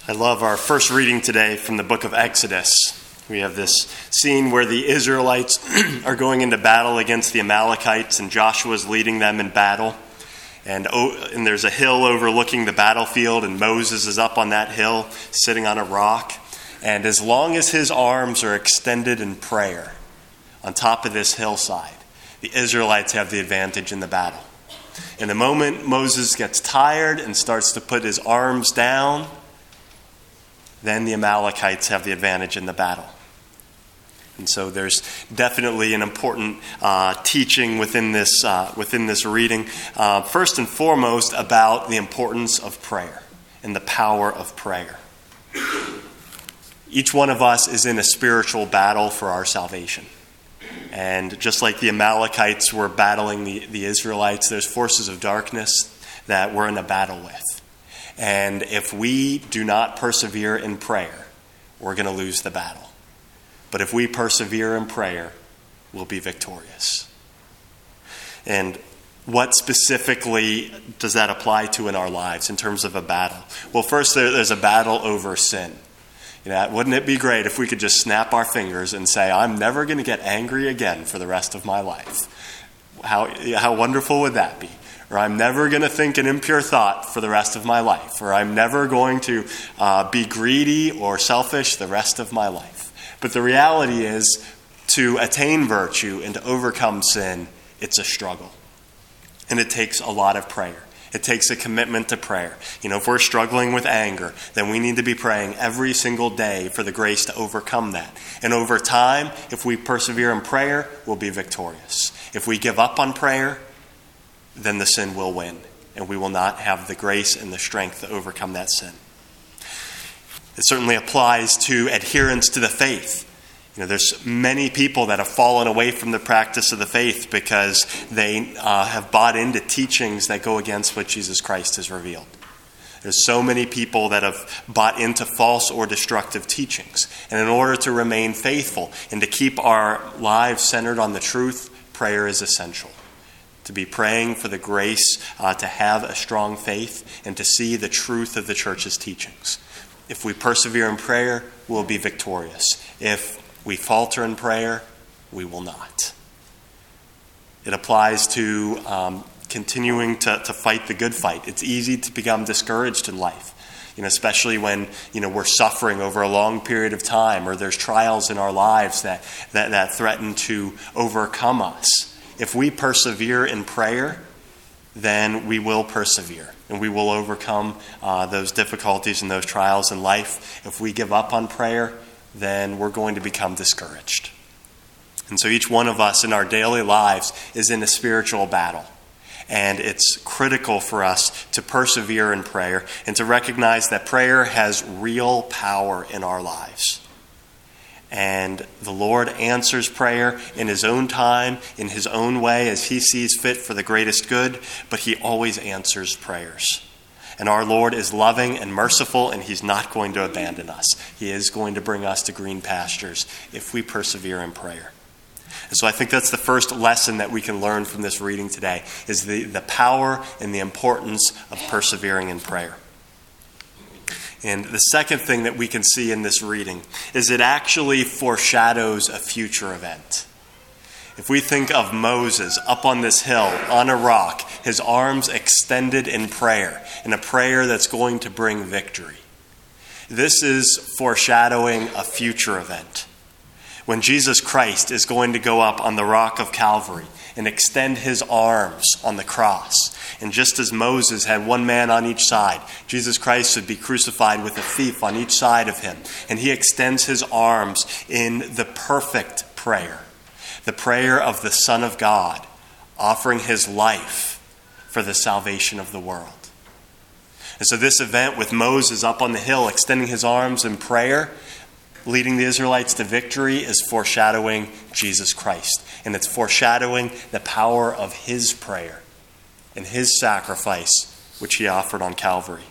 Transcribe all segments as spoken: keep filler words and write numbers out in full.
I love our first reading today from the book of Exodus. We have this scene where the Israelites are going into battle against the Amalekites, and Joshua's leading them in battle. And, and there's a hill overlooking the battlefield, and Moses is up on that hill, sitting on a rock. And as long as his arms are extended in prayer on top of this hillside, the Israelites have the advantage in the battle. In the moment Moses gets tired and starts to put his arms down, then the Amalekites have the advantage in the battle. And so there's definitely an important uh, teaching within this uh, within this reading. Uh, first and foremost, about the importance of prayer and the power of prayer. Each one of us is in a spiritual battle for our salvation. And just like the Amalekites were battling the, the Israelites, there's forces of darkness that we're in a battle with. And if we do not persevere in prayer, we're going to lose the battle. But if we persevere in prayer, we'll be victorious. And what specifically does that apply to in our lives in terms of a battle? Well, first, there, there's a battle over sin. You know, wouldn't it be great if we could just snap our fingers and say, I'm never going to get angry again for the rest of my life? How, how wonderful would that be? Or I'm never going to think an impure thought for the rest of my life. Or I'm never going to uh, be greedy or selfish the rest of my life. But the reality is, to attain virtue and to overcome sin, it's a struggle. And it takes a lot of prayer. It takes a commitment to prayer. You know, if we're struggling with anger, then we need to be praying every single day for the grace to overcome that. And over time, if we persevere in prayer, we'll be victorious. If we give up on prayer, then the sin will win, and we will not have the grace and the strength to overcome that sin. It certainly applies to adherence to the faith. You know, there's many people that have fallen away from the practice of the faith because they uh, have bought into teachings that go against what Jesus Christ has revealed. There's so many people that have bought into false or destructive teachings. And in order to remain faithful and to keep our lives centered on the truth, prayer is essential. To be praying for the grace uh, to have a strong faith and to see the truth of the church's teachings. If we persevere in prayer, we'll be victorious. If we falter in prayer, we will not. It applies to um, continuing to, to fight the good fight. It's easy to become discouraged in life, you know, especially when you know we're suffering over a long period of time, or there's trials in our lives that that, that threaten to overcome us. If we persevere in prayer, then we will persevere, and we will overcome uh, those difficulties and those trials in life. If we give up on prayer, then we're going to become discouraged. And so each one of us in our daily lives is in a spiritual battle. And it's critical for us to persevere in prayer and to recognize that prayer has real power in our lives. And the Lord answers prayer in His own time, in His own way, as He sees fit for the greatest good, but He always answers prayers. And our Lord is loving and merciful, and He's not going to abandon us. He is going to bring us to green pastures if we persevere in prayer. And so I think that's the first lesson that we can learn from this reading today, is the, the power and the importance of persevering in prayer. And the second thing that we can see in this reading is it actually foreshadows a future event. If we think of Moses up on this hill, on a rock, his arms extended in prayer, in a prayer that's going to bring victory. This is foreshadowing a future event. When Jesus Christ is going to go up on the rock of Calvary and extend His arms on the cross. And just as Moses had one man on each side, Jesus Christ would be crucified with a thief on each side of Him. And He extends His arms in the perfect prayer. The prayer of the Son of God, offering His life for the salvation of the world. And so this event with Moses up on the hill, extending his arms in prayer, leading the Israelites to victory, is foreshadowing Jesus Christ. And it's foreshadowing the power of His prayer and His sacrifice, which He offered on Calvary.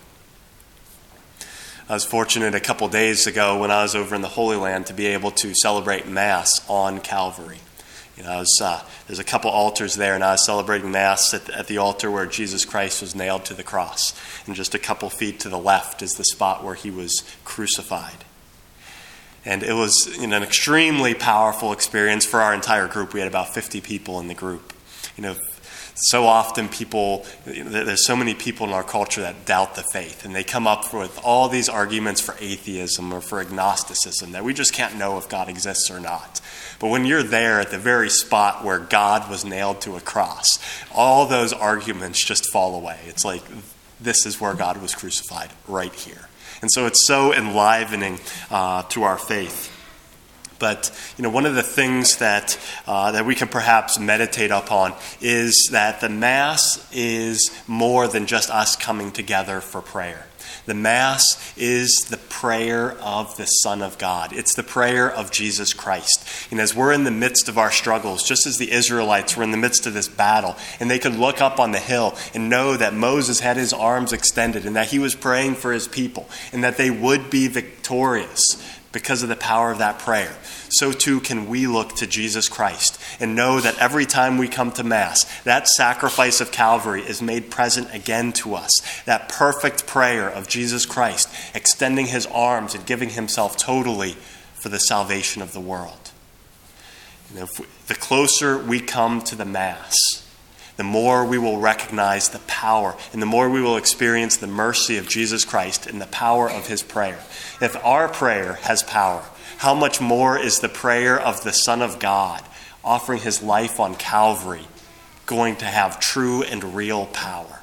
I was fortunate a couple days ago when I was over in the Holy Land to be able to celebrate Mass on Calvary. You know, I was, uh, there's a couple altars there, and I was celebrating Mass at the, at the altar where Jesus Christ was nailed to the cross. And just a couple feet to the left is the spot where he was crucified. And it was, you know, an extremely powerful experience for our entire group. We had about fifty people in the group. You know, so often people, there's so many people in our culture that doubt the faith, and they come up with all these arguments for atheism or for agnosticism, that we just can't know if God exists or not. But when you're there at the very spot where God was nailed to a cross, all those arguments just fall away. It's like, this is where God was crucified, right here. And so it's so enlivening uh, to our faith. But, you know, one of the things that uh, that we can perhaps meditate upon is that the Mass is more than just us coming together for prayer. The Mass is the prayer of the Son of God. It's the prayer of Jesus Christ. And as we're in the midst of our struggles, just as the Israelites were in the midst of this battle, and they could look up on the hill and know that Moses had his arms extended and that he was praying for his people and that they would be victorious because of the power of that prayer, so too can we look to Jesus Christ and know that every time we come to Mass, that sacrifice of Calvary is made present again to us. That perfect prayer of Jesus Christ, extending his arms and giving himself totally for the salvation of the world. You know, if we, the closer we come to the Mass, the more we will recognize the power and the more we will experience the mercy of Jesus Christ and the power of his prayer. If our prayer has power, how much more is the prayer of the Son of God, offering his life on Calvary, going to have true and real power?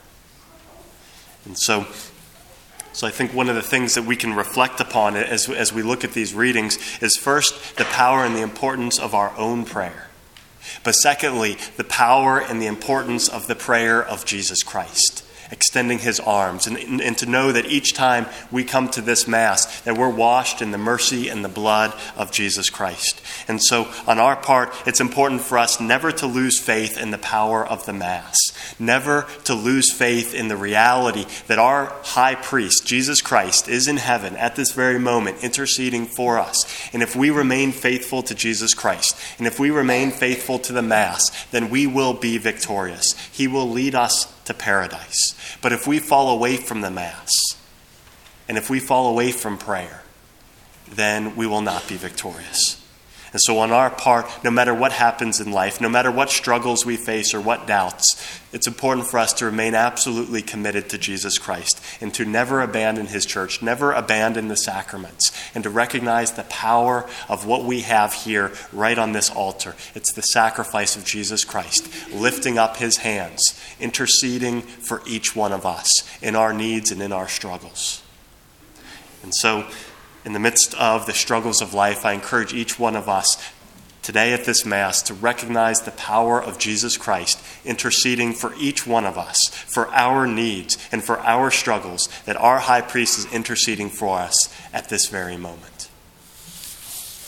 And so, so I think one of the things that we can reflect upon as, as we look at these readings is first the power and the importance of our own prayer. But secondly, the power and the importance of the prayer of Jesus Christ, extending his arms, and, and to know that each time we come to this Mass, that we're washed in the mercy and the blood of Jesus Christ. And so on our part, it's important for us never to lose faith in the power of the Mass, never to lose faith in the reality that our high priest, Jesus Christ, is in heaven at this very moment interceding for us. And if we remain faithful to Jesus Christ, and if we remain faithful to the Mass, then we will be victorious. He will lead us to paradise. But if we fall away from the Mass, and if we fall away from prayer, then we will not be victorious. And so on our part, no matter what happens in life, no matter what struggles we face or what doubts, it's important for us to remain absolutely committed to Jesus Christ and to never abandon his church, never abandon the sacraments, and to recognize the power of what we have here right on this altar. It's the sacrifice of Jesus Christ, lifting up his hands, interceding for each one of us in our needs and in our struggles. And so, in the midst of the struggles of life, I encourage each one of us today at this Mass to recognize the power of Jesus Christ interceding for each one of us, for our needs and for our struggles, that our high priest is interceding for us at this very moment.